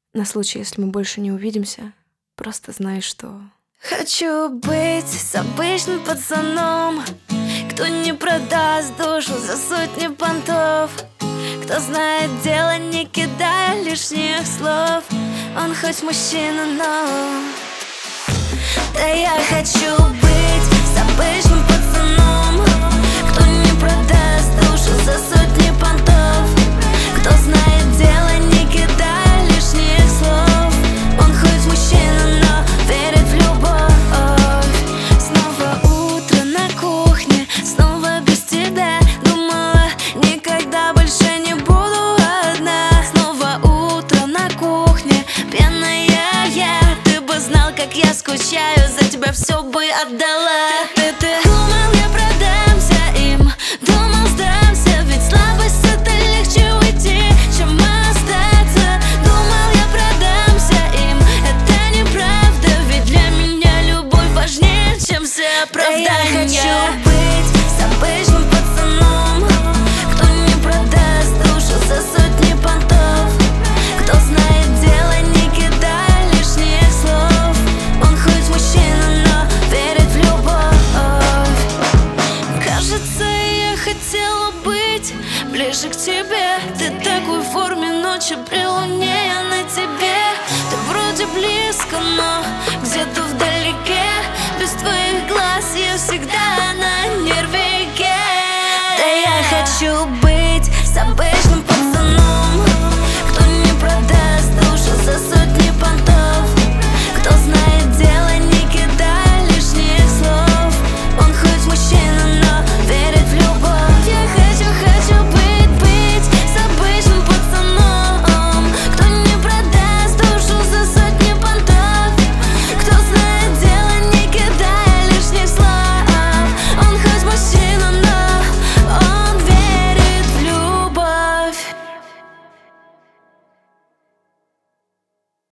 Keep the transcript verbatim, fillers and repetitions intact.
На случай, если мы больше не увидимся, просто знай, что... Хочу быть с обычным пацаном, кто не продаст душу за сотни понтов, кто знает дело, не кидая лишних слов. Он хоть мужчина, но... Да я хочу быть с обычным пацаном, кто не продаст душу за сотни понтов, кто знает дело, не кидая лишних слов. Он хоть мужчина, но верит в любовь. Снова утро на кухне, снова без тебя. Думала, никогда больше не буду одна. Снова утро на кухне, пьяная я. Ты бы знал, как я скучаю, за тебя все бы отдала. Ты, ты, ты. Думал, я продамся им, думал, сдамся, ведь слабость это легче уйти, чем остаться. Думал, я продамся им, это неправда, ведь для меня любовь важнее, чем все оправдания. Да я хочу быть с обычным пацаном, кто не продаст душу за сотни понтов, кто знает дело, не кидая лишних слов. Он хоть мужчина, но верит в любовь. Кажется, я хотела быть ближе к тебе. Ты такой в форме ночи при луне, я на тебе. Ты вроде близко, но где-то вдалеке. Без твоих глаз я всегда на нервике. Да я хочу быть